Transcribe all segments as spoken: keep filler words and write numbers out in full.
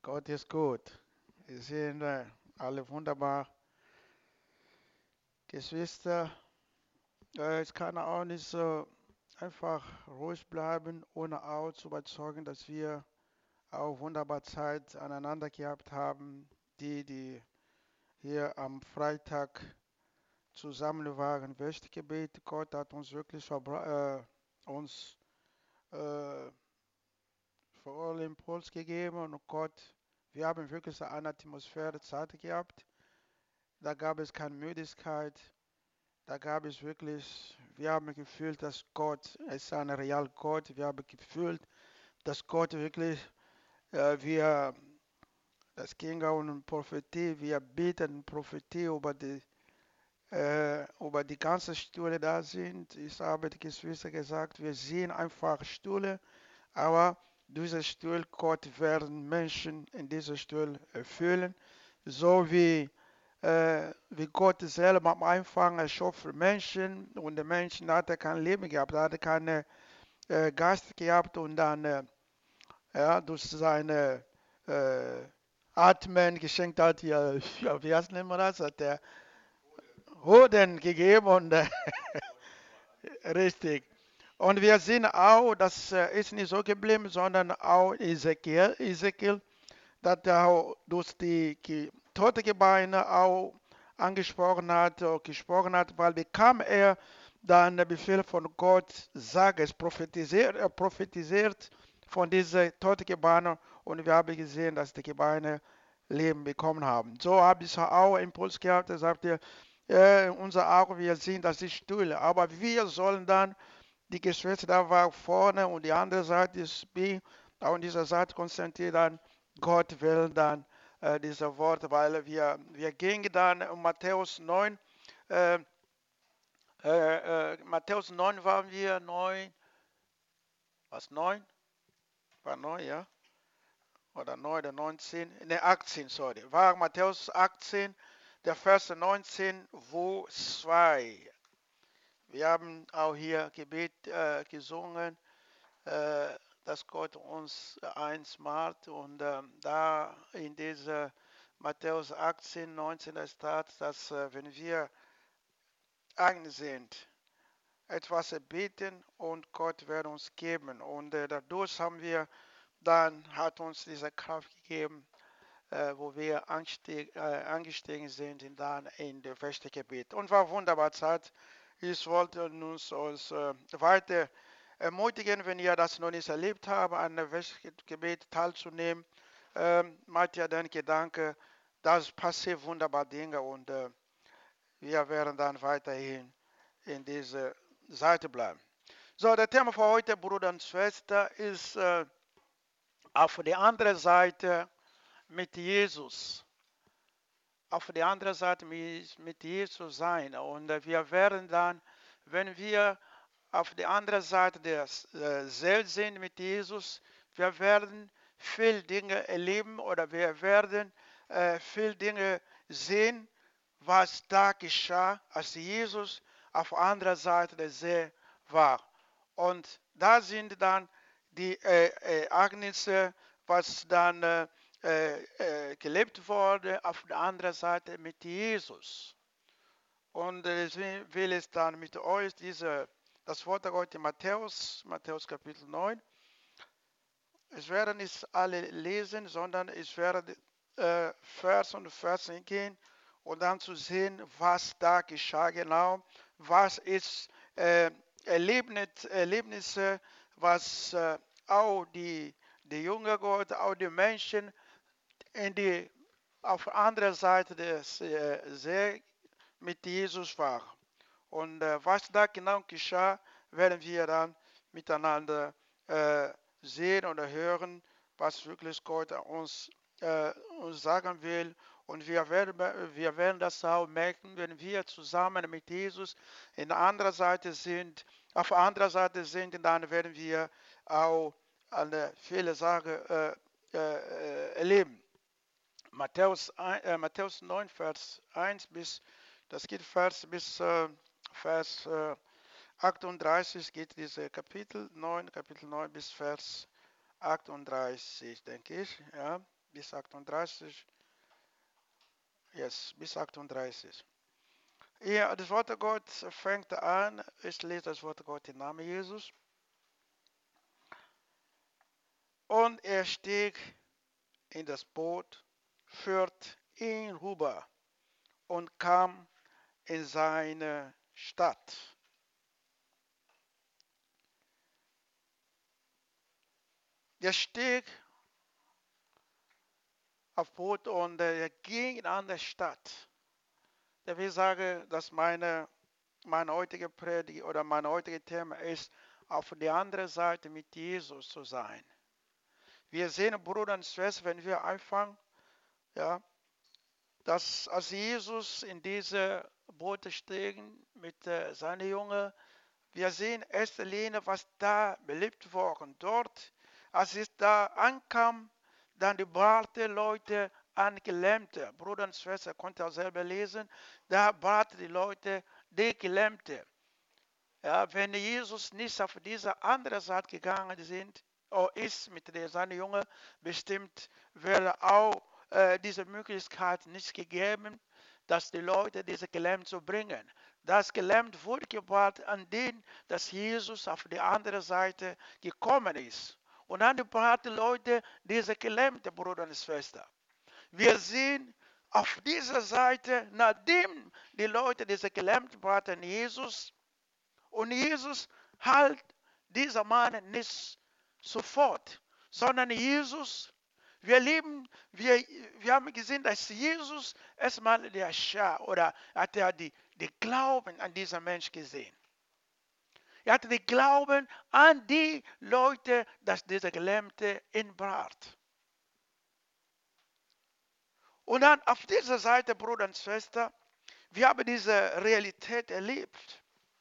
Gott ist gut. Wir sind äh, alle wunderbar. Geschwister, äh, es kann auch nicht so einfach ruhig bleiben, ohne auch zu überzeugen, dass wir auch wunderbar Zeit aneinander gehabt haben. Die, die hier am Freitag zusammen waren, Westgebet. Gott hat uns wirklich verbra- äh, uns äh, voll Impuls gegeben und Gott, wir haben wirklich so eine Atmosphäre Zeit gehabt. Da gab es keine Müdigkeit. Da gab es wirklich, wir haben gefühlt, dass Gott ist ein real Gott. Wir haben gefühlt, dass Gott wirklich, äh, wir, das ging auch um Prophetie, wir beten Prophetie über die, äh, über die ganzen Stühle da sind. Ich habe die Geschwister gesagt, wir sehen einfach Stühle, aber diese Stuhl, Gott werden Menschen in dieser Stuhl erfüllen, so wie äh, wie Gott selber am Anfang erschaffen Menschen und der Menschen hatte kein Leben gehabt, hatte keinen äh, Geist gehabt und dann äh, ja, durch seine äh, Atmen geschenkt hat, ja, ja, wie heißt nennt man das, hat er Hoden gegeben und äh, richtig. Und wir sehen auch, das äh, ist nicht so geblieben, sondern auch Ezekiel, Ezekiel, dass er auch durch die Ge- tote Gebeine auch angesprochen hat, äh, gesprochen hat, weil bekam er dann den Befehl von Gott, sag es, prophetisiert, er prophetisiert von diesen toten Gebeinen und wir haben gesehen, dass die Gebeine Leben bekommen haben. So habe ich auch Impuls gehabt, er sagte, äh, unser Auge, wir sehen, das ist still, aber wir sollen dann, die Geschwister da war vorne und die andere Seite ist B, auf dieser Seite konzentriert dann, Gott will dann äh, diese Worte, weil wir, wir gingen dann um Matthäus neun, äh, äh, äh, Matthäus neun waren wir, neun, was neun? War neun, ja? Oder neun oder neunzehn? Ne, achtzehn, sorry. War Matthäus achtzehn, der Vers neunzehn, wo zwei. Wir haben auch hier Gebet äh, gesungen, äh, dass Gott uns eins macht. Und ähm, da in dieser Matthäus achtzehn, neunzehn, da steht, dass äh, wenn wir eigen sind, etwas erbeten und Gott wird uns geben. Und äh, dadurch haben wir, dann hat uns diese Kraft gegeben, äh, wo wir anstieg, äh, angestiegen sind in, dann in der Gebet. Und war wunderbar Zeit. Ich wollte uns als, äh, weiter ermutigen, wenn ihr das noch nicht erlebt habt, an der Gebet teilzunehmen. Ähm, macht ihr den Gedanke, das passiert wunderbar Dinge und äh, wir werden dann weiterhin in dieser Seite bleiben. So, der Thema für heute, Bruder und Schwester, ist äh, auf der anderen Seite mit Jesus. Auf der anderen Seite mit, mit Jesus sein. Und äh, wir werden dann, wenn wir auf der anderen Seite der äh, See sind mit Jesus, wir werden viel Dinge erleben oder wir werden äh, viel Dinge sehen, was da geschah, als Jesus auf der anderen Seite der See war. Und da sind dann die äh, äh, Ereignisse, was dann äh, äh, äh, gelebt wurde auf der anderen Seite mit Jesus. Und äh, deswegen will ich dann mit euch diese, das Wort heute Matthäus, Matthäus Kapitel neun. Ich werde nicht alle lesen, sondern ich werde äh, Vers und Vers hingehen und dann zu sehen, was da geschah genau, was ist äh, Erlebnis, Erlebnisse, was äh, auch die, die junge Gott, auch die Menschen in die auf andere Seite des äh, See mit Jesus war. Und äh, was da genau geschah, werden wir dann miteinander äh, sehen oder hören, was wirklich Gott uns, äh, uns sagen will. Und wir werden, wir werden das auch merken, wenn wir zusammen mit Jesus in der anderen Seite sind, auf der anderen Seite sind, dann werden wir auch eine viele Sachen äh, äh, erleben. Matthäus, äh, Matthäus neun, Vers eins bis, das geht Vers bis äh, Vers äh, achtunddreißig, geht diese Kapitel neun, Kapitel neun bis Vers achtunddreißig, denke ich. Ja. bis achtunddreißig. Yes, bis achtunddreißig. Ja, das Wort Gottes fängt an. Ich lese das Wort Gottes im Namen Jesus. Und er stieg in das Boot, führt ihn rüber und kam in seine Stadt. Er stieg auf Boot und er ging in eine Stadt. Der will sagen, dass meine, meine heutige Predigt oder mein heutiges Thema ist, auf der anderen Seite mit Jesus zu sein. Wir sehen, Bruder und Schwester, wenn wir anfangen, ja, dass als Jesus in diese Boote stiegen mit äh, seinen Jungen, wir sehen in erster Linie, was da belebt worden. Dort, als es da ankam, dann die brachte Leute an Gelähmte. Bruder und Schwester, konnte auch selber lesen, da brachte die Leute die Gelähmte. Ja, wenn Jesus nicht auf diese andere Seite gegangen sind, oder ist mit seinen Jungen, bestimmt wäre auch äh, diese Möglichkeit nicht gegeben, dass die Leute diese Gelähmten zu bringen. Das Gelähmt wurde gebracht an den, dass Jesus auf die andere Seite gekommen ist. Und dann brachten die Leute diese Gelähmte, Bruder und Schwester. Wir sehen auf dieser Seite, nachdem die Leute diese Gelähmten brachten, Jesus, und Jesus halt dieser Mann nicht sofort, sondern Jesus, wir leben, wir, wir haben gesehen, dass Jesus erstmal der Schar oder hat er die, die Glauben an diesen Mensch gesehen. Er hatte den Glauben an die Leute, dass dieser Gelähmte ihn bracht. Und dann auf dieser Seite, Bruder und Schwester, wir haben diese Realität erlebt.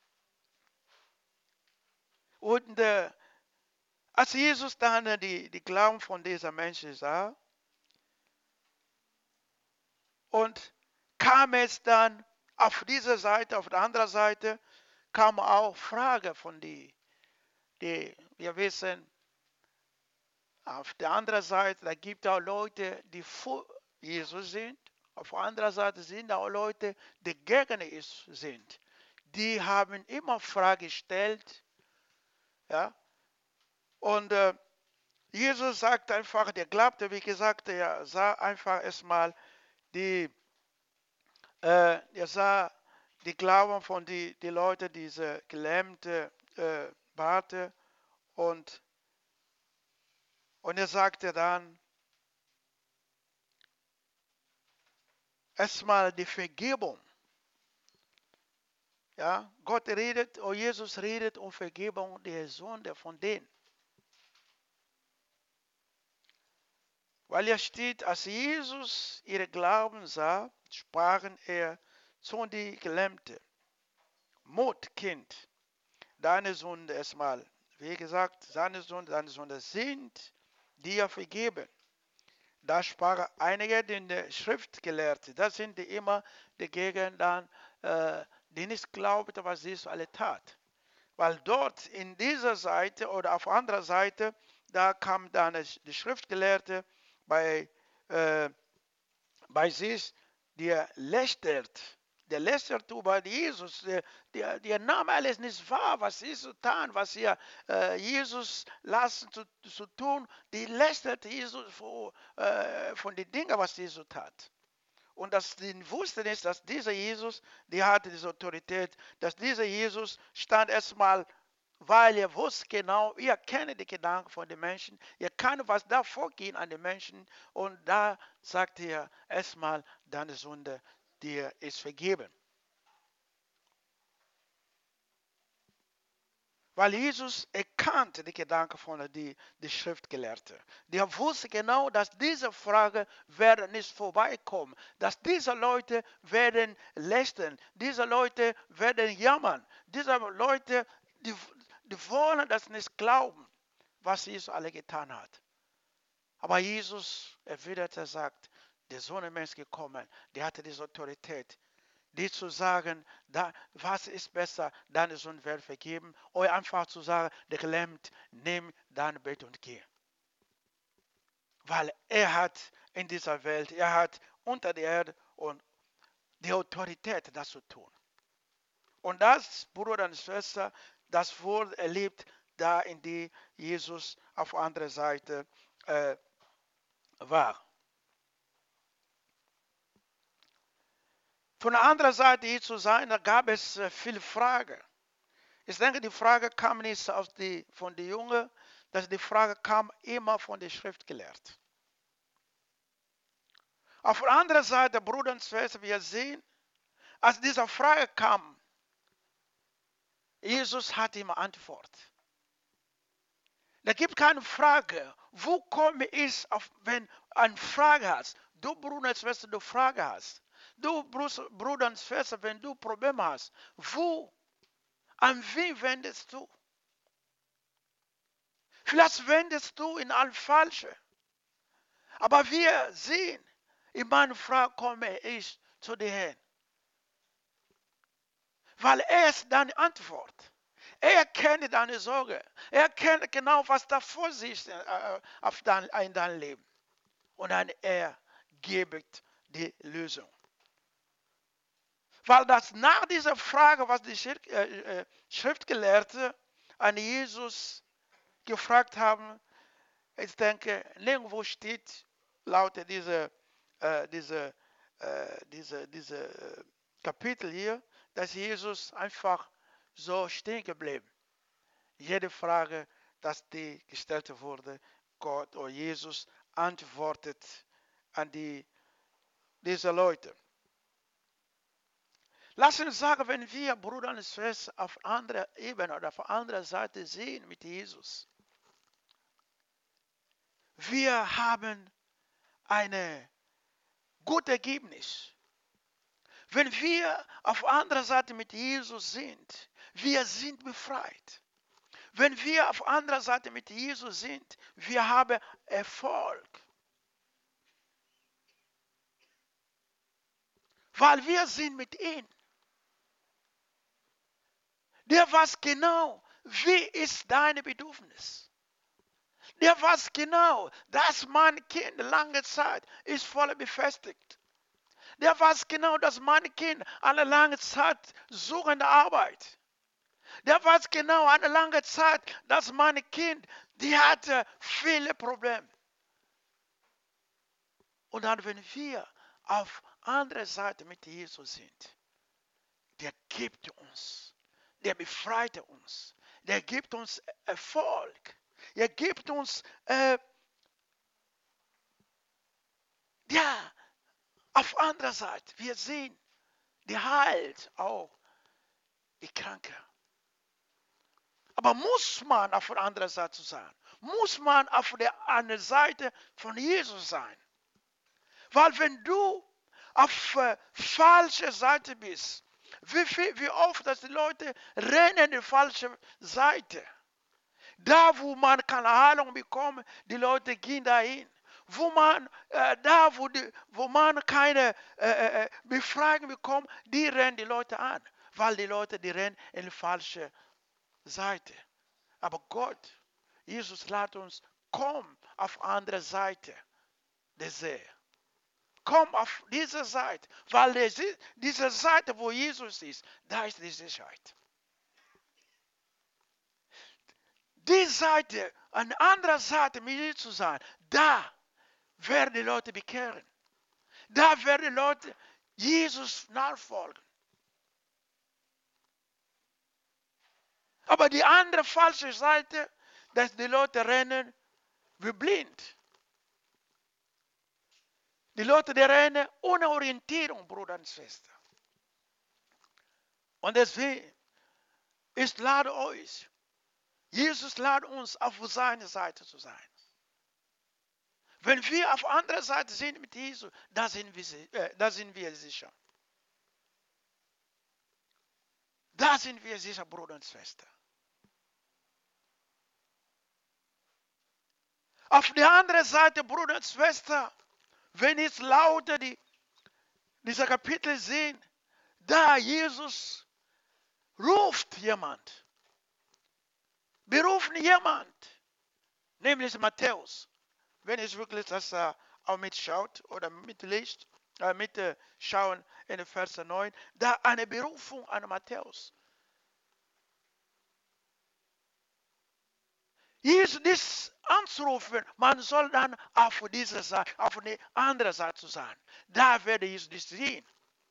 Und äh, als Jesus dann äh, die, die Glauben von dieser Menschen sah, und kam es dann auf dieser Seite, auf der anderen Seite, kam auch Frage von die, die, wir wissen, auf der anderen Seite, da gibt es auch Leute, die vor Jesus sind, auf der anderen Seite sind auch Leute, die gegen Jesus sind. Die haben immer Fragen gestellt, ja, und äh, Jesus sagt einfach, der glaubte, wie gesagt, er sah einfach erstmal die, äh, er sah die Glauben von die, die Leute, diese gelähmte äh, Barte, und, und er sagte dann erstmal die Vergebung. Ja, Gott redet, oder Jesus redet um Vergebung der Sünde von denen. Weil er steht, als Jesus ihre Glauben sah, sprachen er zu den Gelähmten: Mut, Kind, deine Sünde erstmal. Wie gesagt, seine Sünde, deine Sünde sind dir vergeben. Da sprachen einige, die Schriftgelehrten, das sind die immer dagegen dann, äh, die nicht glaubten, was Jesus alle tat. Weil dort in dieser Seite oder auf anderer Seite, da kam dann die Schriftgelehrte bei, äh, bei sich, der lästert, der lästert über Jesus, der, der, der nahm alles nicht wahr, was Jesus getan, was er äh, Jesus lassen zu, zu tun, die lästert Jesus vor, äh, von den Dingen, was Jesus tat. Und dass die wussten ist, dass dieser Jesus, die hatte diese Autorität, dass dieser Jesus stand erstmal, weil er wusste genau, er kennt die Gedanken von den Menschen, er kann, was da vorgehen an den Menschen, und da sagt er erstmal, deine Sünde, dir ist vergeben. Weil Jesus erkannte die Gedanken von den die Schriftgelehrten. Der wusste genau, dass diese Frage werden nicht vorbeikommen. Dass diese Leute werden lästern. Diese Leute werden jammern. Diese Leute, die, die wollen das nicht glauben, was Jesus alle getan hat. Aber Jesus erwiderte, sagt, der Sohn des Menschen gekommen, der hatte diese Autorität, die zu sagen, da, was ist besser, deine Sünden werden vergeben, oder einfach zu sagen, der Gelähmt, nimm dein Bett und geh. Weil er hat in dieser Welt. Er hat unter der Erde und die Autorität, das zu tun. Und das, Bruder und Schwester, das wurde erlebt, da in die Jesus auf der anderen Seite äh, war. Von der anderen Seite hier zu sein, da gab es äh, viele Fragen. Ich denke, die Frage kam nicht aus die, von den Jungen, dass die Frage kam immer von den Schriftgelehrten. Auf der anderen Seite, Bruder und Schwester, wir sehen, als diese Frage kam, Jesus hat ihm Antwort. Da gibt keine Frage, wo komme ich, auf, wenn du eine Frage hast. Du, Bruder und Schwester, du Frage hast. Du, Bruder und Schwester, wenn du Probleme hast, wo, an wen wendest du? Vielleicht wendest du in all Falsche. Aber wir sehen, in meiner Frage komme ich zu dir hin. Weil er ist deine Antwort. Er kennt deine Sorge. Er kennt genau, was da vor sich äh, auf dein, in deinem Leben. Und dann er gibt die Lösung. Weil das nach dieser Frage, was die Schrift, äh, Schriftgelehrten an Jesus gefragt haben, ich denke, nirgendwo steht laut diese, äh, diese, äh, diese, diese Kapitel hier, dass Jesus einfach so stehen geblieben. Jede Frage, dass die gestellt wurde, Gott oder Jesus antwortet an die, diese Leute. Lass uns sagen, wenn wir Bruder und Schwester auf anderer Ebene oder auf anderer Seite sehen mit Jesus, wir haben ein gutes Ergebnis. Wenn wir auf anderer Seite mit Jesus sind, wir sind befreit. Wenn wir auf anderer Seite mit Jesus sind, wir haben Erfolg. Weil wir sind mit ihm. Der weiß genau, wie ist dein Bedürfnis. Der weiß genau, dass mein Kind lange Zeit ist voll befestigt. Der weiß genau, dass mein Kind eine lange Zeit suchende Arbeit. Der weiß genau, eine lange Zeit, dass mein Kind, die hatte viele Probleme. Und dann, wenn wir auf andere Seite mit Jesus sind, der gibt uns, der befreit uns, der gibt uns Erfolg, er gibt uns, äh, ja, auf anderer Seite, wir sehen, der heilt auch die Kranken. Aber muss man auf der anderen Seite sein? Muss man auf der anderen Seite von Jesus sein? Weil wenn du auf äh, falscher Seite bist, wie, viel, wie oft, dass die Leute rennen die falsche Seite. Da, wo man keine Heilung bekommt, die Leute gehen dahin. Wo man, äh, da, wo, die, wo man keine äh, äh, Befreiung bekommt, die rennen die Leute an. Weil die Leute, die rennen in die falsche Seite. Aber Gott, Jesus lädt uns, komm auf andere Seite der See. Komm auf diese Seite, weil diese Seite, wo Jesus ist, da ist die Sicherheit. Die Seite, eine andere Seite mit Jesus zu sein, da werden die Leute bekehren. Da werden die Leute Jesus nachfolgen. Aber die andere falsche Seite, dass die Leute rennen wie blind. Die Leute, die rennen ohne Orientierung, Bruder und Schwester. Und deswegen, ich lade euch, Jesus lädt uns, auf seiner Seite zu sein. Wenn wir auf anderer Seite sind mit Jesus, da sind wir, äh, da sind wir sicher. Da sind wir sicher, Bruder und Schwester. Auf der anderen Seite, Bruder und Schwester, wenn ich lauter die, diese Kapitel sehen, da Jesus ruft jemand. Berufen jemand. Nämlich Matthäus. Wenn ich wirklich das uh, auch mitschaut oder mitliest, äh, mitschauen in Vers neun, da eine Berufung an Matthäus. Jesus dies anzurufen, man soll dann auf diese Seite, auf die andere Seite sein. Da werde ich dich sehen.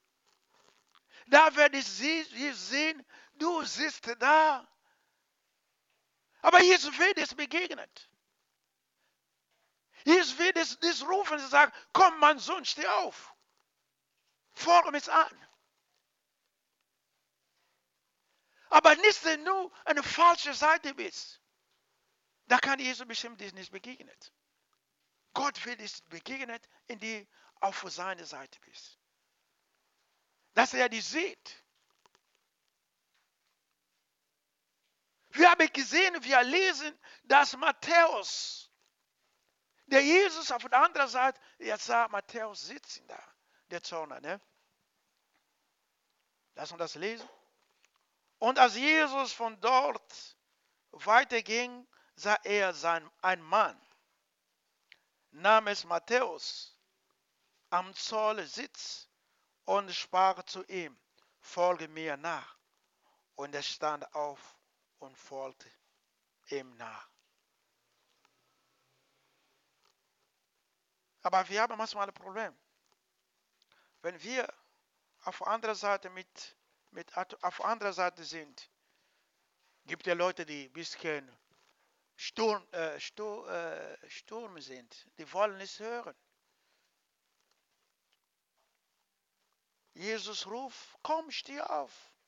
Da werde ich sehen, du sitzt da. Aber Jesus wird es begegnet. Jesus wird es dies rufen und sagen, komm mein Sohn, steh auf. Folge mich an. Aber nicht, wenn du eine falsche Seite bist. Da kann Jesus bestimmt nicht begegnet. Gott wird es begegnet, indem du auf seiner Seite bist. Dass er dich sieht. Wir haben gesehen, wir lesen, dass Matthäus, der Jesus auf der anderen Seite, jetzt sah Matthäus sitzen da, der Zöllner, ne? Lass uns das lesen. Und als Jesus von dort weiterging, sah er sein, ein Mann, namens Matthäus, am Zoll sitzt und sprach zu ihm, folge mir nach. Und er stand auf und folgte ihm nach. Aber wir haben manchmal ein Problem. Wenn wir auf der anderen Seite mit, mit auf der anderen Seite sind, gibt es Leute, die ein bisschen Sturm, äh, Stur, äh, Sturm sind. Die wollen nicht hören. Jesus ruft, komm, steh auf.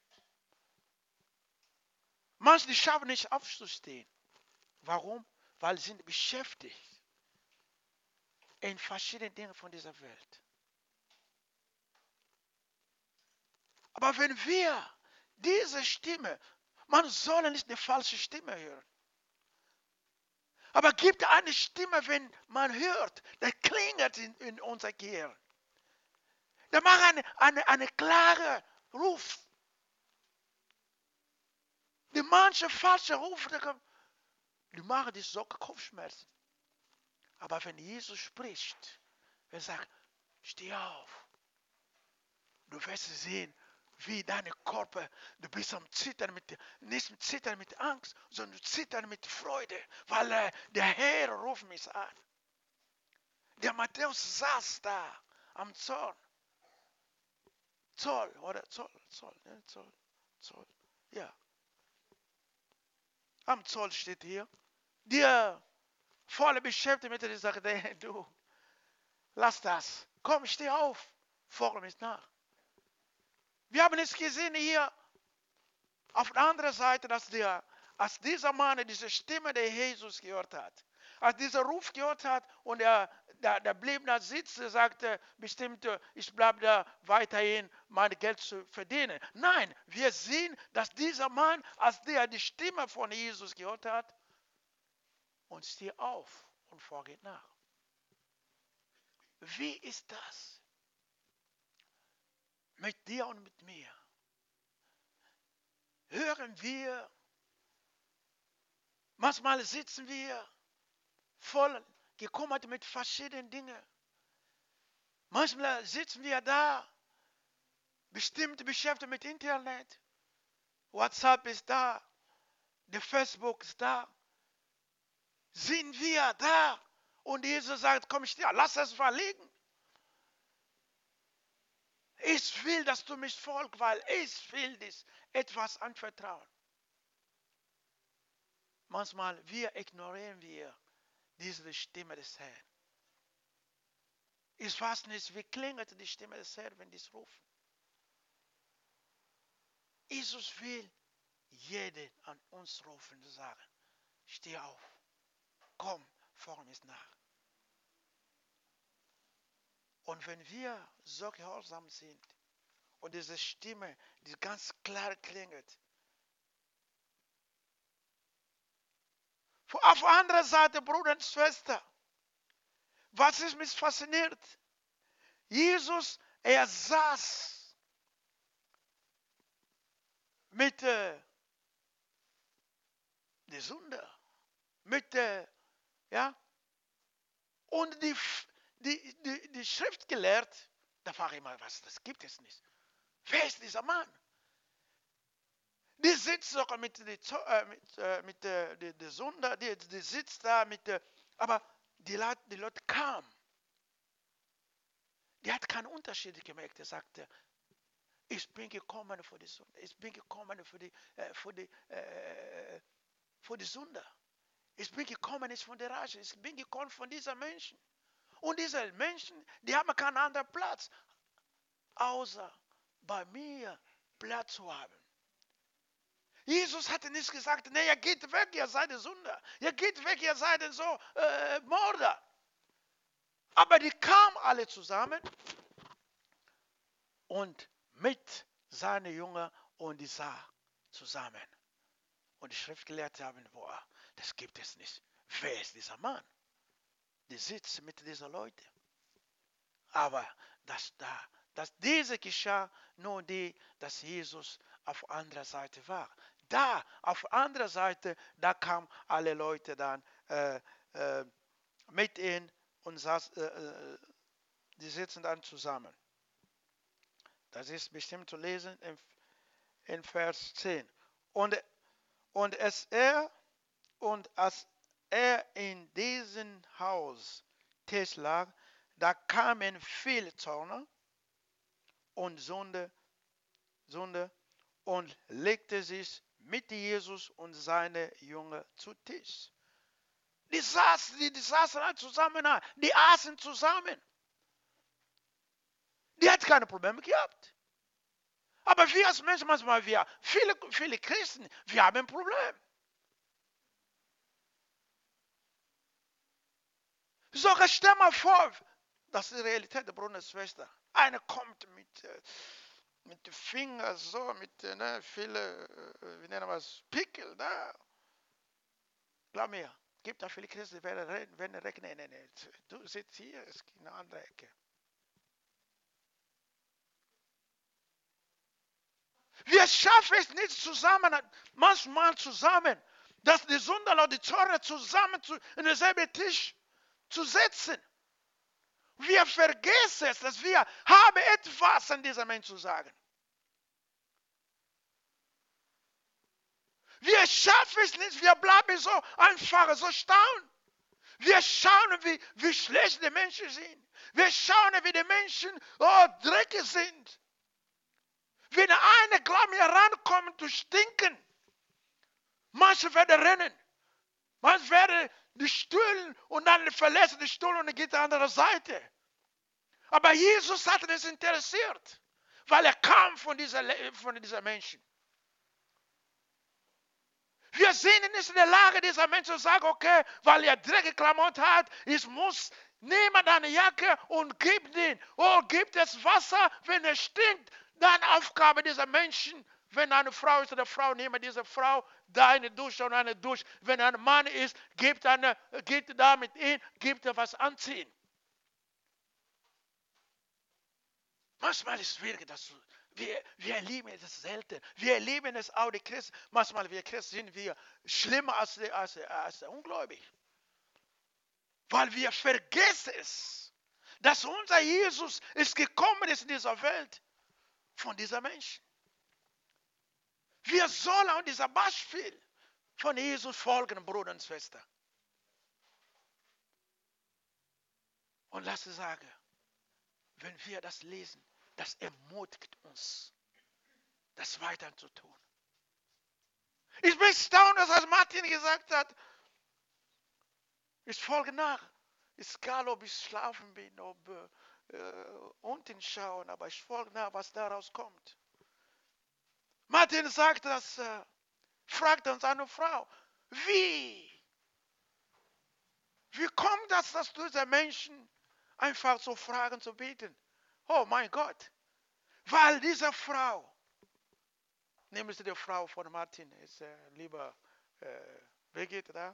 Manche schaffen nicht aufzustehen. Warum? Weil sie sind beschäftigt in verschiedenen Dingen von dieser Welt. Aber wenn wir diese Stimme, man soll nicht eine falsche Stimme hören. Aber gibt eine Stimme, wenn man hört, der klingelt in, in unser Gehirn. Der macht eine, eine, eine klare Ruf. Die manche falsche Rufe, die machen die so Kopfschmerzen. Aber wenn Jesus spricht, er sagt, steh auf. Du wirst sehen, wie deine Körper, du bist am Zittern, mit, nicht am Zittern mit Angst, sondern Zittern mit Freude, weil äh, der Herr ruft mich an. Der Matthäus saß da am Zoll. Zoll, oder Zoll, Zoll, ne? Zoll, Zoll, ja. Am Zoll steht hier, der voll beschäftigt mit der Sache, du, lass das, komm, steh auf, folge mich nach. Wir haben es gesehen hier auf der anderen Seite, dass der, als dieser Mann diese Stimme der Jesus gehört hat, als dieser Ruf gehört hat und er, der, der blieb da sitzen, sagte bestimmt, ich bleibe da weiterhin mein Geld zu verdienen. Nein, wir sehen, dass dieser Mann, als der die Stimme von Jesus gehört hat, und steh auf und folge nach. Wie ist das? Mit dir und mit mir. Hören wir, manchmal sitzen wir voll gekümmert mit verschiedenen Dingen. Manchmal sitzen wir da, bestimmt beschäftigt mit Internet. WhatsApp ist da, der Facebook ist da. Sind wir da? Und Jesus sagt, komm, steh, lass es verlegen. Ich will, dass du mich folgst, weil ich will dich etwas anvertrauen. Manchmal wir ignorieren wir diese Stimme des Herrn. Ich weiß nicht, wie klingt die Stimme des Herrn, wenn die es rufen. Jesus will jeden an uns rufen und sagen, steh auf, komm, folge mir nach. Und wenn wir so gehorsam sind und diese Stimme, die ganz klar klingt, auf der anderen Seite, Bruder und Schwester, was ist mich fasziniert? Jesus, er saß mit äh, der Sünde, mit, äh, ja, und die, die, die, die Schrift gelehrt, da frage ich mal, was, das gibt es nicht. Wer ist dieser Mann? Die sitzt sogar mit der äh, mit, äh, mit der die, die Sünder, die, die sitzt da mit der, aber die Leute, die Leute kamen. Die hat keinen Unterschied gemerkt. Er sagte, ich bin gekommen für die Sünde. Ich bin gekommen für die, äh, für die, äh, für die Sünder. Ich bin gekommen nicht von der Rache. Ich bin gekommen von diesen Menschen. Und diese Menschen, die haben keinen anderen Platz, außer bei mir Platz zu haben. Jesus hatte nicht gesagt, nee, ihr geht weg, ihr seid Sünder. Ihr geht weg, ihr seid so äh, Mörder. Aber die kamen alle zusammen und mit seinen Jüngern und die sah zusammen. Und die Schriftgelehrten haben, boah, das gibt es nicht. Wer ist dieser Mann? Die sitzt mit diesen Leuten. Aber dass, da, dass diese geschah, nur die, dass Jesus auf anderer Seite war. Da, auf anderer Seite, da kamen alle Leute dann äh, äh, mit ihm und saß, äh, äh, die sitzen dann zusammen. Das ist bestimmt zu lesen in, in Vers zehn. Und, und, es er, und als er in diesem Haus Tisch lag, da kamen viele Zöllner und Sünde, Sünde und legte sich mit Jesus und seine Jünger zu Tisch. Die saßen, die, die saßen zusammen, die aßen zusammen. Die hat keine Probleme gehabt. Aber wir als Menschen, manchmal wir, viele, viele Christen, wir haben ein Problem. Sogar stell mal vor, das ist die Realität der Bruder und Schwester. Einer kommt mit, äh, mit den Fingern so, mit ne, viele, äh, wie nennen wir es, Pickel da. Glaub mir, gibt da viele Christen, die werden, werden rechnen, nee, nee, du sitzt hier, es gibt eine andere Ecke. Wir schaffen es nicht zusammen, manchmal zusammen, dass die Sünder und die Zöllner zusammen zu, in denselben Tisch zu setzen. Wir vergessen es, dass wir haben etwas an dieser Menschen zu sagen. Wir schaffen es nicht, wir bleiben so einfach, so staunen. Wir schauen, wie, wie schlecht die Menschen sind. Wir schauen, wie die Menschen oh, dreckig sind. Wenn eine Glauben herankommt zu stinken, manche werden rennen. Manche werden die Stühlen und dann verlässt die Stuhl und geht an die andere Seite. Aber Jesus hat es interessiert, weil er kam von dieser, von dieser Menschen. Wir sind nicht in der Lage, dieser Menschen zu sagen, okay, weil er dreckige Klamotten hat, ich muss, nehme deine Jacke und gib den. Oh, gibt es Wasser, wenn es stinkt. Dann Aufgabe dieser Menschen, wenn eine Frau ist, eine Frau, nehme diese Frau da eine Dusche und eine Dusche. Wenn ein Mann ist, gibt eine, geht da mit ihm, gibt er was anziehen. Manchmal ist es schwierig, das zu, wir, wir erleben es selten. Wir erleben es auch die Christen. Manchmal wir Christen sind wir schlimmer als, als, als ungläubig. Weil wir vergessen es, dass unser Jesus ist gekommen ist in dieser Welt von dieser Menschen. Wir sollen auch dieser Beispiel von Jesus folgen, Bruder und Schwester. Und lass uns sagen, wenn wir das lesen, das ermutigt uns, das weiter zu tun. Ich bin erstaunt, dass als Martin gesagt hat, ich folge nach. Ist egal, ob ich schlafen bin, ob äh, unten schauen, aber ich folge nach, was daraus kommt. Martin sagt das, äh, fragt uns eine Frau, wie? Wie kommt das, dass du diese Menschen einfach so fragen zu beten? Oh mein Gott, weil diese Frau, nehmen Sie die Frau von Martin, ist äh, lieber äh, Birgit da.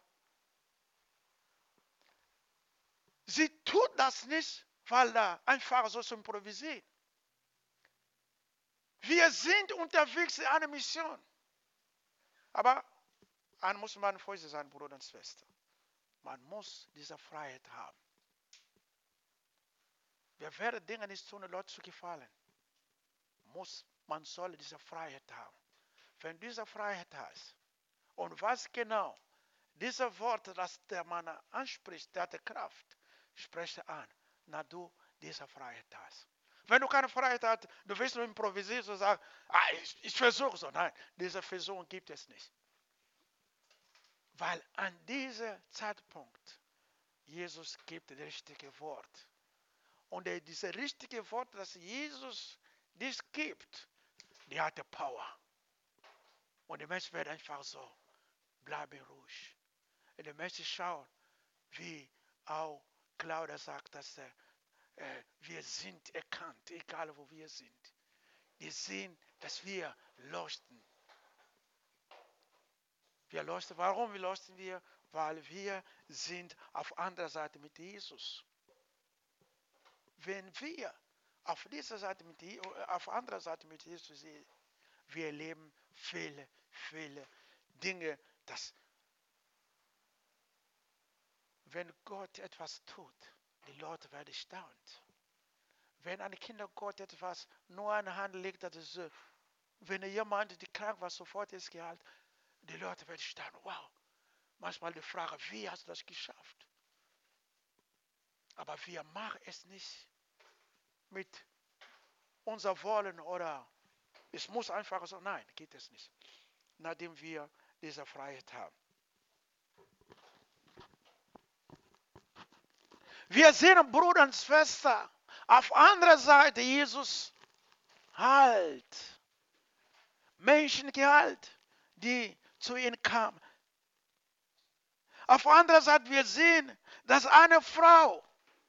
Sie tut das nicht, weil da einfach so zu improvisieren. Wir sind unterwegs in einer Mission. Aber man muss man vor sich sein, Bruder und Schwester. Man muss diese Freiheit haben. Wir werden Dinge nicht tun, Leute zu gefallen. Muss, man soll diese Freiheit haben. Wenn diese Freiheit hast, und was genau, diese Worte, das der Mann anspricht, der hat Kraft, spreche an, na du diese Freiheit hast. Wenn du keine Freiheit hast, du willst nur improvisieren und sagen, ah, ich, ich versuche so. Nein, diese Versuchung gibt es nicht. Weil an diesem Zeitpunkt Jesus gibt das richtige Wort. Und dieses richtige Wort, das Jesus dies gibt, die hat Power. Und der Mensch wird einfach so, bleibe ruhig. Und der Mensch schaut, wie auch Claudia sagt, dass äh, wir sind erkannt, egal wo wir sind. Wir sehen, dass wir leuchten. Wir leuchten. Warum leuchten wir? Weil wir sind auf anderer Seite mit Jesus. Wenn wir auf dieser Seite mit auf anderer Seite mit Jesus sind, wir erleben viele, viele Dinge, dass wenn Gott etwas tut, die Leute werden erstaunt. Wenn ein Kind Gott etwas nur an der Hand legt, das ist, wenn jemand, die krank war, sofort ist geheilt, die Leute werden staunen. Wow. Manchmal die Frage, wie hast du das geschafft? Aber wir machen es nicht mit unser Wollen oder es muss einfach so. Nein, geht es nicht. Nachdem wir diese Freiheit haben. Wir sehen Bruder und Schwester. Auf anderer Seite Jesus halt. Menschen geheilt, die zu ihm kamen. Auf anderer Seite wir sehen, dass eine Frau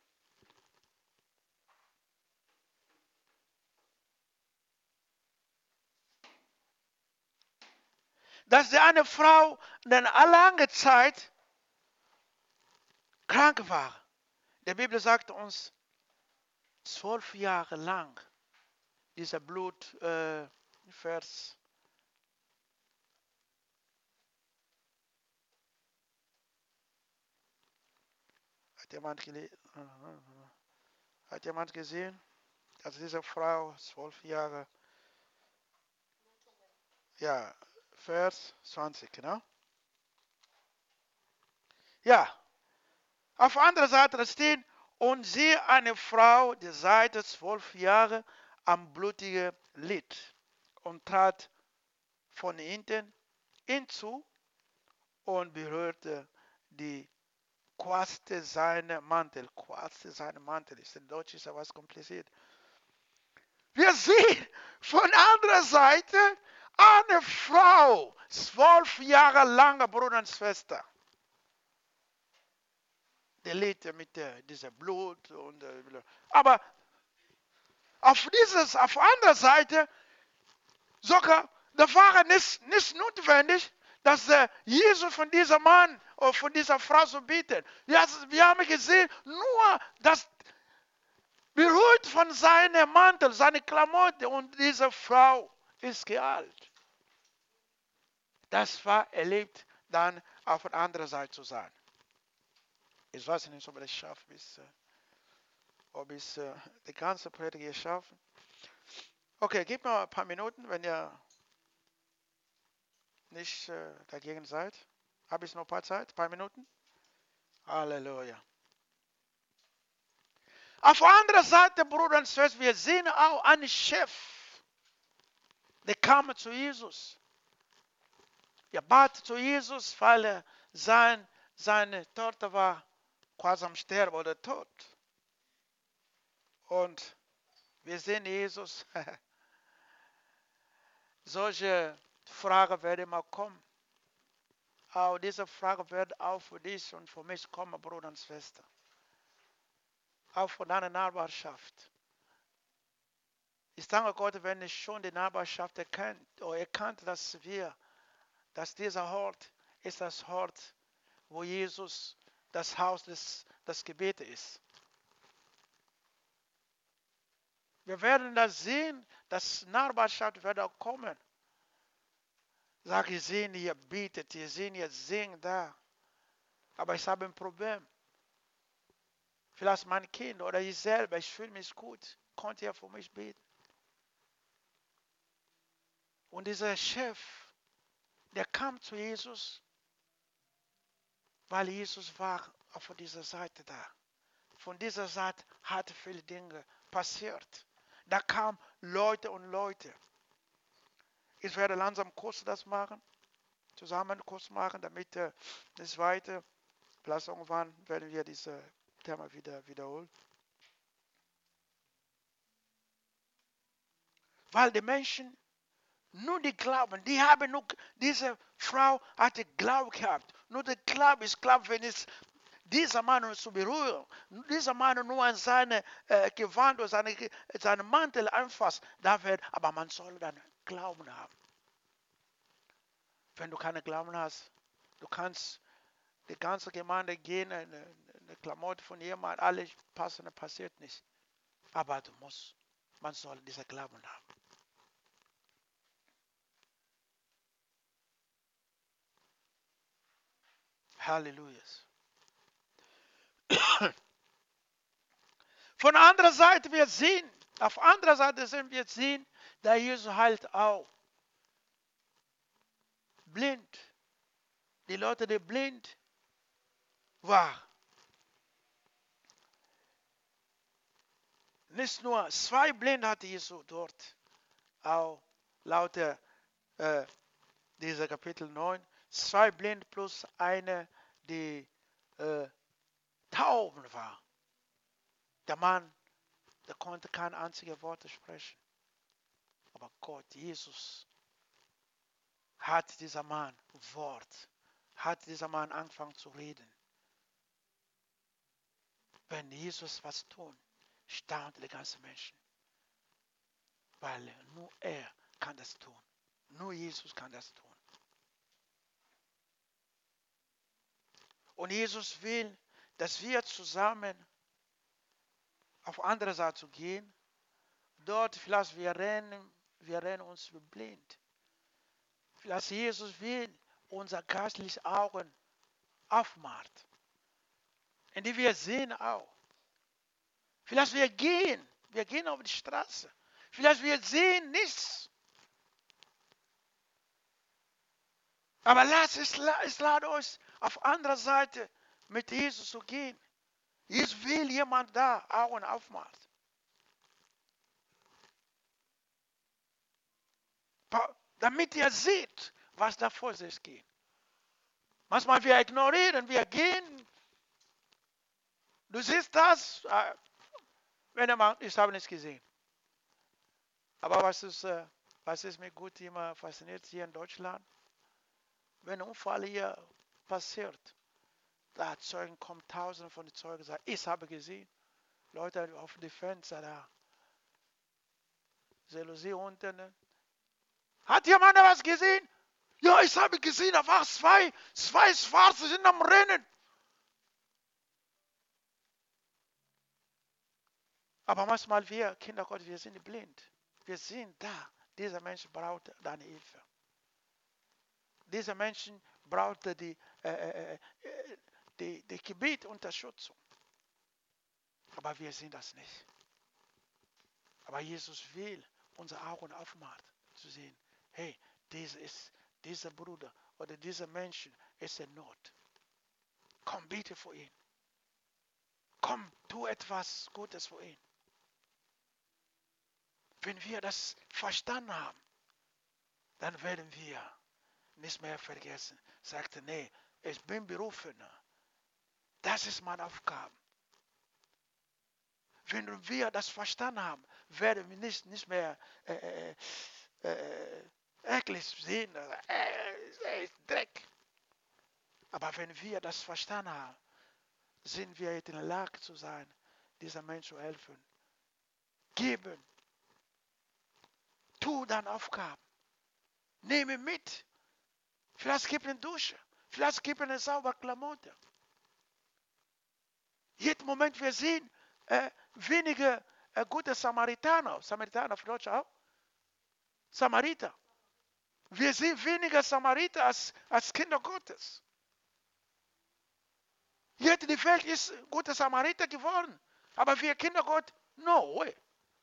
dass die eine Frau eine lange Zeit krank war. Die Bibel sagt uns, zwölf Jahre lang, dieser Blut, äh, Vers hat jemand, hat jemand gesehen, dass diese Frau zwölf Jahre, ja, Vers zwanzig, genau. Ja, auf der anderen Seite steht, und sie eine Frau, die seit zwölf Jahren am blutigen litt und trat von hinten hinzu und berührte die Quaste seiner Mantel. Quaste seiner Mantel ist in Deutsch ist etwas kompliziert. Wir sehen von anderer Seite eine Frau, zwölf Jahre lang, Bruder und Schwester. Der litt mit äh, diesem Blut. Und, äh, aber auf, dieses, auf anderer Seite, sogar, da war nicht, nicht notwendig, dass äh, Jesus von diesem Mann oder von dieser Frau so bittet. Ja, wir haben gesehen, nur das berührt von seinem Mantel, seine Klamotte und diese Frau ist geheilt. Das war erlebt, dann auf der anderen Seite zu sein. Ich weiß nicht, ob ich es schaffe, bis, äh, ob ich äh, die ganze Predigt schaffe. Okay, gebt mir ein paar Minuten, wenn ihr nicht äh, dagegen seid. Habe ich noch ein paar Zeit? Ein paar Minuten? Halleluja. Auf der anderen Seite, Bruder und Schwester, wir sehen auch einen Chef, der kam zu Jesus. Er bat zu Jesus, weil sein, seine Tochter war quasi am Sterben oder tot. Und wir sehen Jesus. Solche Fragen werden immer kommen. Auch diese Frage wird auch für dich und für mich kommen, Bruder und Schwester. Auch von deiner Nachbarschaft. Ich danke Gott, wenn ich schon die Nachbarschaft erkennt, oder erkannt, dass wir, dass dieser Ort ist das Ort, wo Jesus das Haus des, des Gebetes ist. Wir werden das sehen, dass Nachbarschaft wird auch kommen. Sag, ihr seht, ihr betet, ihr seht, ihr singt da. Aber ich habe ein Problem. Vielleicht mein Kind oder ich selber, ich fühle mich gut. Konnte ihr für mich beten? Und dieser Chef, der kam zu Jesus, weil Jesus war auf dieser Seite da. Von dieser Seite hat viele Dinge passiert. Da kamen Leute und Leute. Ich werde langsam kurz das machen, zusammen kurz machen, damit äh, das weiter, vielleicht irgendwann werden wir dieses Thema wieder wiederholen. Weil die Menschen nur die Glauben, die haben nur, diese Frau hatte Glauben gehabt. Nur der Glaube ist Glaube, wenn es dieser Mann zu berühren, dieser Mann nur an seine äh, Gewand oder seine, seinen Mantel anfasst, da wird, aber man soll dann Glauben haben. Wenn du keine Glauben hast, du kannst die ganze Gemeinde gehen, eine, eine Klamotte von jemand, alles passende passiert nicht. Aber du musst, man soll diese Glauben haben. Halleluja. Von anderer Seite wir sehen, auf anderer Seite sind wir sehen, da Jesus halt auch blind. Die Leute, die blind waren. Nicht nur zwei Blinde hatte Jesus dort, auch laut äh, dieser Kapitel neun, zwei Blinde plus eine, die äh, Tauben war. Der Mann, der konnte kein einziges Wort sprechen. Aber Gott, Jesus, hat dieser Mann Wort, hat dieser Mann angefangen zu reden. Wenn Jesus was tun, staunte die ganzen Menschen. Weil nur er kann das tun. Nur Jesus kann das tun. Und Jesus will, dass wir zusammen auf andere Seite zu gehen. Dort vielleicht wir rennen, wir rennen uns blind. Vielleicht Jesus will unser geistliche Augen aufmacht. Und die wir sehen auch. Vielleicht wir gehen, wir gehen auf die Straße. Vielleicht wir sehen nichts. Aber lass es, es lade uns auf anderer Seite mit Jesus zu gehen. Jesus will jemand da Augen aufmachen. Damit ihr seht, was da vor sich geht. Manchmal wir ignorieren, wir gehen. Du siehst das, wenn er macht, ich habe nichts gesehen. Aber was ist, was ist mir gut immer fasziniert hier in Deutschland? Wenn ein Unfall hier passiert, da Zeugen kommen, tausende von den Zeugen sagen, ich habe gesehen. Leute auf die Fenster da. Jalousie unten. Hat jemand was gesehen? Ja, ich habe gesehen, da waren zwei, zwei Schwarze sind am Rennen. Aber manchmal wir, Kinder Gottes, wir sind blind. Wir sind da. Dieser Mensch braucht deine Hilfe. Dieser Mensch braucht die, äh, äh, die, die Gebetsunterstützung. Aber wir sehen das nicht. Aber Jesus will unsere Augen aufmachen, zu sehen, hey, dieser, ist, dieser Bruder oder dieser Mensch ist in Not. Komm, bitte für ihn. Komm, tu etwas Gutes für ihn. Wenn wir das verstanden haben, dann werden wir nicht mehr vergessen. Sagte, nee, ich bin berufen. Das ist meine Aufgabe. Wenn wir das verstanden haben, werden wir nicht, nicht mehr äh, äh, eklig sehen. Äh, Dreck. Aber wenn wir das verstanden haben, sind wir in der Lage zu sein, dieser Mensch zu helfen. Geben. Tu deine Aufgaben. Nehme mit. Vielleicht gib eine Dusche. Vielleicht gib eine saubere Klamotte. Jeden Moment wir sehen äh, wenige äh, gute Samaritaner. Samaritaner auf Deutsch auch. Samariter. Wir sehen weniger Samariter als, als Kinder Gottes. Jetzt die Welt ist guter Samariter geworden. Aber wir Kinder Gott, no way.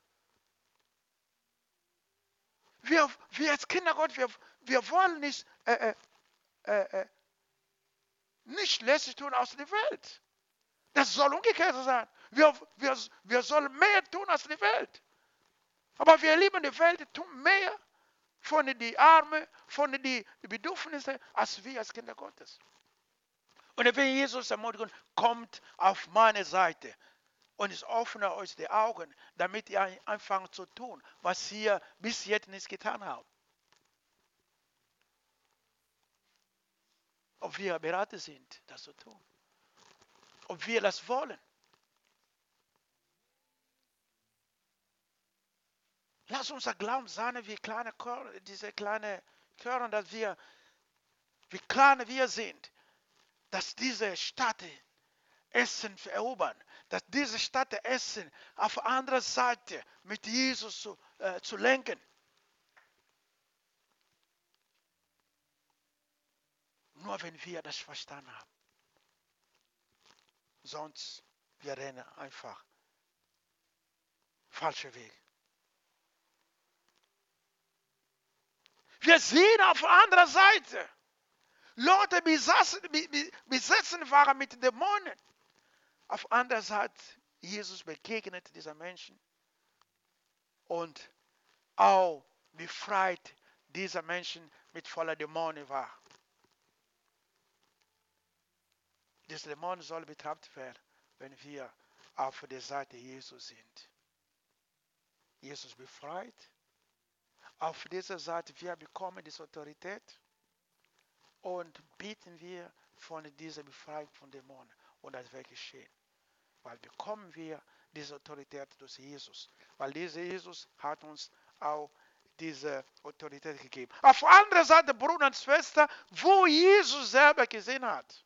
Wir, wir als Kinder Gott, wir, wir wollen nicht, äh, äh, äh, nicht lässig tun aus der Welt. Das soll umgekehrt sein. Wir, wir, wir sollen mehr tun als die Welt. Aber wir lieben die Welt, tun mehr von den Armen, von den Bedürfnissen, als wir als Kinder Gottes. Und wenn Jesus ermutigt, kommt auf meine Seite und ich öffne euch die Augen, damit ihr anfangt zu tun, was ihr bis jetzt nicht getan habt. Ob wir bereit sind, das zu tun. Ob wir das wollen. Lass uns Glauben sein, wie kleine Körner, diese kleine Körner, dass wir, wie klein wir sind, dass diese Stadt Essen erobern, dass diese Stadt Essen auf anderer Seite mit Jesus zu, äh, zu lenken. Nur wenn wir das verstanden haben. Sonst wir rennen einfach falsche Weg. Wir sehen auf anderer Seite Leute besaßen, besessen waren mit Dämonen. Auf anderer Seite Jesus begegnet dieser Menschen und auch befreit dieser Menschen mit voller Dämonen war. Diese Dämonen sollen betrachtet werden, wenn wir auf der Seite Jesus sind. Jesus befreit. Auf dieser Seite, wir bekommen diese Autorität und beten wir von dieser Befreiung von Dämonen. Und das wird geschehen. Weil bekommen wir diese Autorität durch Jesus. Weil dieser Jesus hat uns auch diese Autorität gegeben. Auf der anderen Seite, Bruder und Schwester, wo Jesus selber gesehen hat,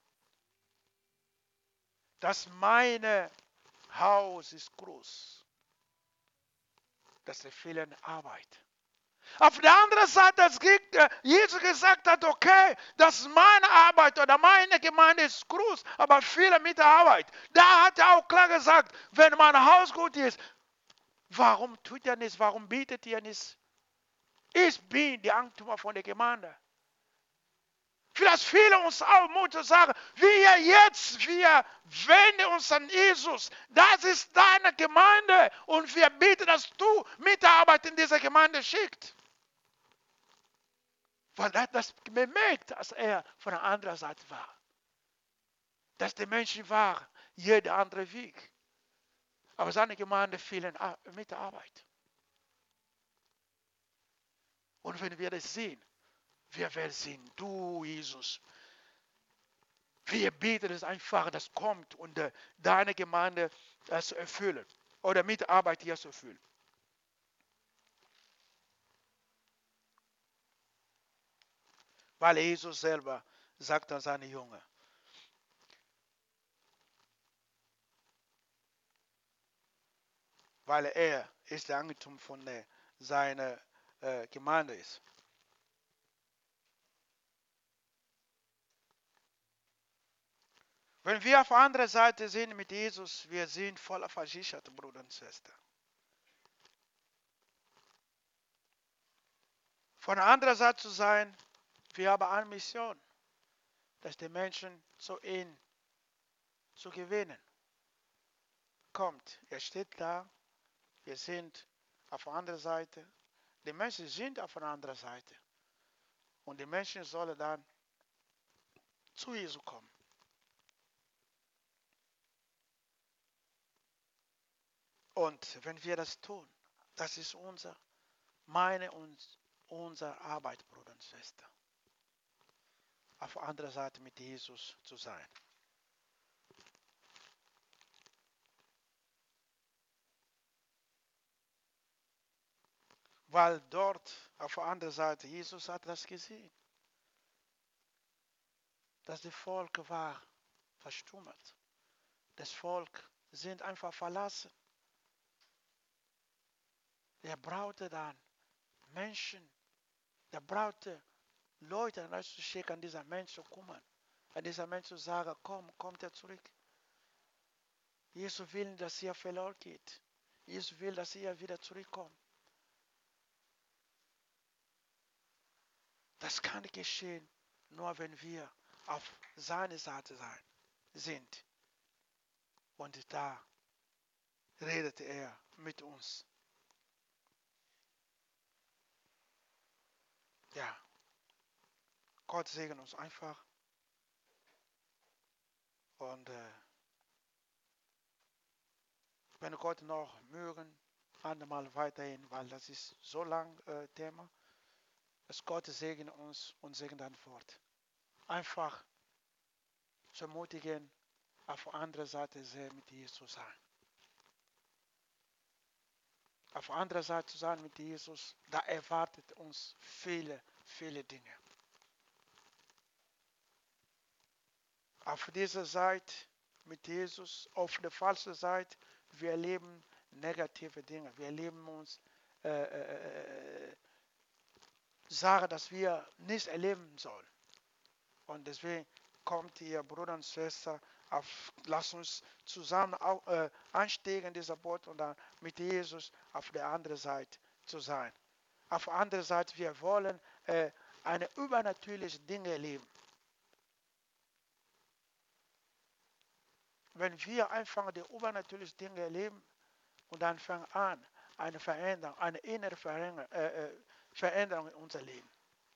dass mein Haus ist groß. Das ist viel Arbeit. Auf der anderen Seite, als Jesus gesagt hat, okay, das ist meine Arbeit oder meine Gemeinde ist groß, aber viele Mitarbeit. Da hat er auch klar gesagt, wenn mein Haus gut ist, warum tut er nichts, warum bietet er nichts? Ich bin der Eigentümer von der Gemeinde. Vielleicht viele uns auch Mut zu sagen, wir jetzt, wir wenden uns an Jesus. Das ist deine Gemeinde und wir beten, dass du Mitarbeiter in dieser Gemeinde schickt. Weil er hat das bemerkt, als er von der anderen Seite war. Dass die Menschen waren, jeder andere Weg. Aber seine Gemeinde fielen Mitarbeit. Und wenn wir das sehen, wir werden sehen, du Jesus, wir beten es einfach, das kommt und äh, deine Gemeinde das erfüllen. Oder Mitarbeit hier zu erfüllen. Weil Jesus selber sagt an seine Jünger, weil er ist der Eigentum von der, seiner äh, Gemeinde ist. Wenn wir auf der anderen Seite sind mit Jesus, wir sind voller versichert, Bruder und Schwester. Von der anderen Seite zu sein, wir haben eine Mission, dass die Menschen zu ihm zu gewinnen. Kommt, er steht da, wir sind auf der anderen Seite, die Menschen sind auf der anderen Seite. Und die Menschen sollen dann zu Jesus kommen. Und wenn wir das tun, das ist unser, meine und unsere Arbeit, Bruder und Schwester. Auf der anderen Seite mit Jesus zu sein. Weil dort auf der anderen Seite, Jesus hat das gesehen, dass das Volk war verstummert. Das Volk sind einfach verlassen. Er brauchte dann Menschen, er brauchte Leute rauszuschicken, an dieser Menschen zu kümmern. an dieser Mensch zu sagen, komm, kommt er zurück. Jesus will, dass ihr verloren geht. Jesus will, dass ihr wieder zurückkommt. Das kann geschehen, nur wenn wir auf seiner Seite sein, sind. Und da redet er mit uns. Ja, Gott segne uns einfach. Und äh, wenn Gott noch mögen, andermal weiterhin, weil das ist so lang äh, Thema, dass Gott segne uns und segne dein Wort. Einfach zu ermutigen, auf der anderen Seite sehr mit Jesus zu sein. Auf der anderen Seite zu sein mit Jesus, da erwartet uns viele, viele Dinge. Auf dieser Seite mit Jesus, auf der falschen Seite, wir erleben negative Dinge. Wir erleben uns äh, äh, Sachen, dass wir nicht erleben sollen. Und deswegen kommt ihr Bruder und Schwester, auf, lasst uns zusammen auch, äh, ansteigen in dieser Boot und dann mit Jesus auf der anderen Seite zu sein. Auf der anderen Seite, wir wollen äh, eine übernatürliche Dinge erleben. Wenn wir einfach die übernatürlichen Dinge erleben und dann fangen an, eine Veränderung, eine innere Veränderung, äh, Veränderung in unser Leben.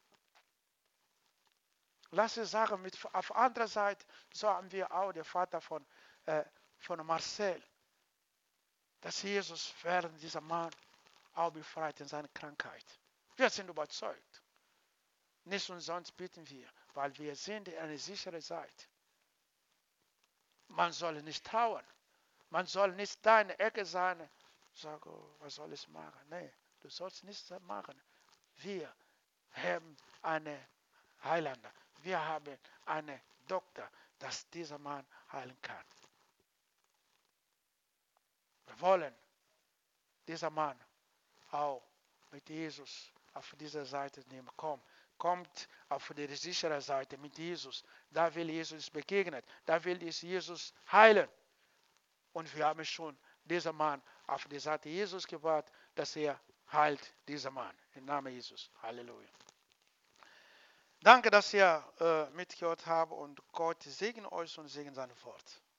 Lass uns sagen, mit, auf anderer Seite, so haben wir auch den Vater von, äh, von Marcel, dass Jesus während dieser Mann auch befreit in seiner Krankheit. Wir sind überzeugt. Nicht umsonst bitten wir, weil wir sind in einer sicheren Seite. Man soll nicht trauern. Man soll nicht deine Ecke sein. Sag, oh, was soll ich machen? Nein, du sollst nichts machen. Wir haben einen Heilander. Wir haben einen Doktor, dass dieser Mann heilen kann. Wir wollen dieser Mann auch mit Jesus auf dieser Seite nehmen. Komm, kommt auf die sichere Seite mit Jesus. Da will Jesus begegnen. Da will Jesus heilen. Und wir haben schon diesen Mann auf die Seite Jesus gebracht, dass er heilt, dieser Mann. Im Namen Jesus. Halleluja. Danke, dass ihr äh, mitgehört habt und Gott segne euch und segne sein Wort.